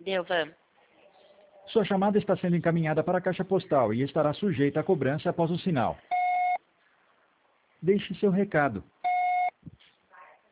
Delvan. Sua chamada está sendo encaminhada para a caixa postal e estará sujeita à cobrança após o sinal. Deixe seu recado.